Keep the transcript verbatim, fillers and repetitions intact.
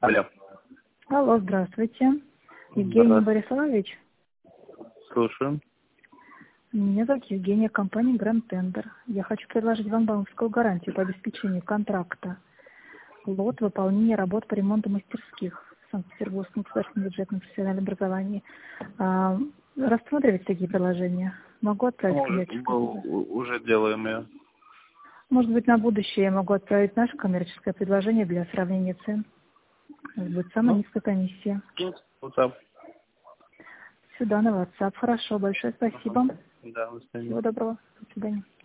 Алло. Алло, здравствуйте. Евгений Здравствуйте. Борисович. Слушаю. Меня зовут Евгения, компания Grand Tender. Я хочу предложить вам банковскую гарантию по обеспечению контракта. Лот выполнения работ по ремонту мастерских в Санкт-Петербургском государственном бюджетном профессиональном образовании. А, рассматривать такие предложения? Могу отправить Мы уже, коммерческое мы предложение? у- уже делаем ее. Может быть, на будущее я могу отправить наше коммерческое предложение для сравнения цен. Это будет самая Ну, низкая комиссия. вот так. Сюда на WhatsApp. Хорошо, большое спасибо. Ага. Да, до свидания. Всего доброго. До свидания.